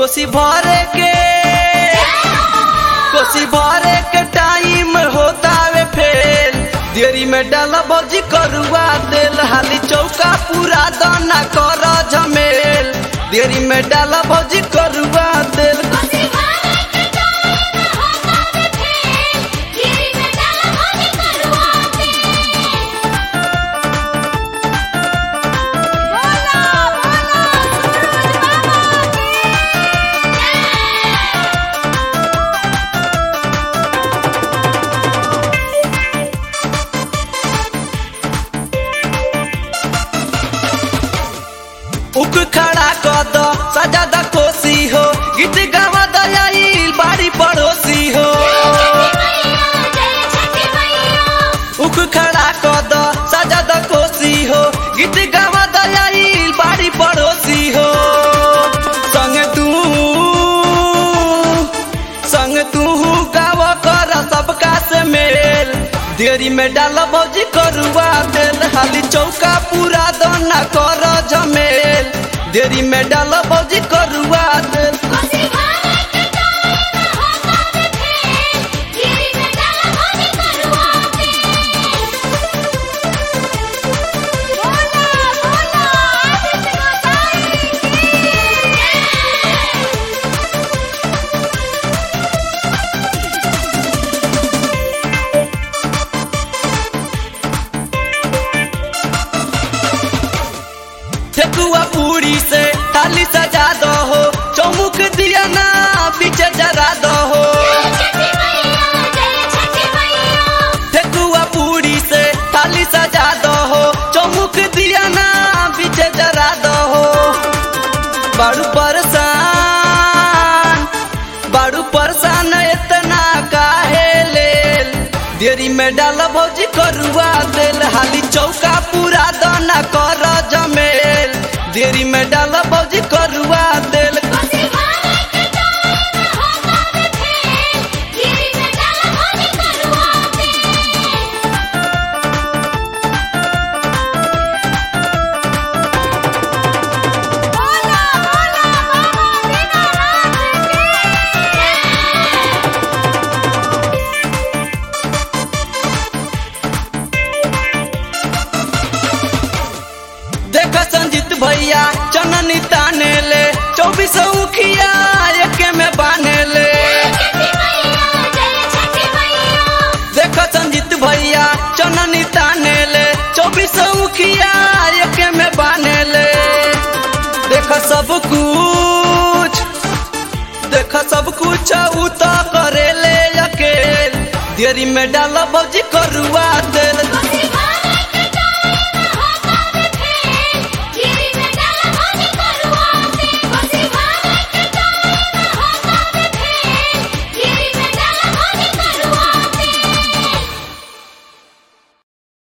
कोसी भरे के टाइम होता वे फेल देरी में डाला भौजी करुआ तेल हाली चौका पूरा दाना कर झमेल देरी में डाला भौजी करुआ तेल उक खड़ा कर दो सजा द कोसी हो गीत गावा दयाल बाड़ी पड़ोसी हो उक खड़ा कर दो सजा द कोसी हो गीत गावा दयाल बाड़ी पड़ोसी हो संग तू गावा कर सबका से मेल देरी में डाला भौजी करुआ तेल हाली चौका पूरा दाना कर झमेल देरी में डाला भौजी करुआ तेल ठेकुआ पूरी से थाली सजा दो हो चौमुख दिया ना पीछे जरा दो हो ठेकुआ पूरी से थाली सजा दो हो चौमुख दिया ना पीछे जरा दो हो बाड़ू परेशान इतना काहे लेल देरी में डाला भौजी करुआ तेल हाली चौका पूरा दाना कर झमेल देरी में डाला भौजी करुआ तेल संजीत भैया चननी ताने ले 24 उखिया एक में बाने ले देखो संजीत भैया चननी ताने ले 24 उखिया एक में बाने ले देखो सब कुछ उ तो करे ले अकेल देरी में डाला भौजी करुआ तेल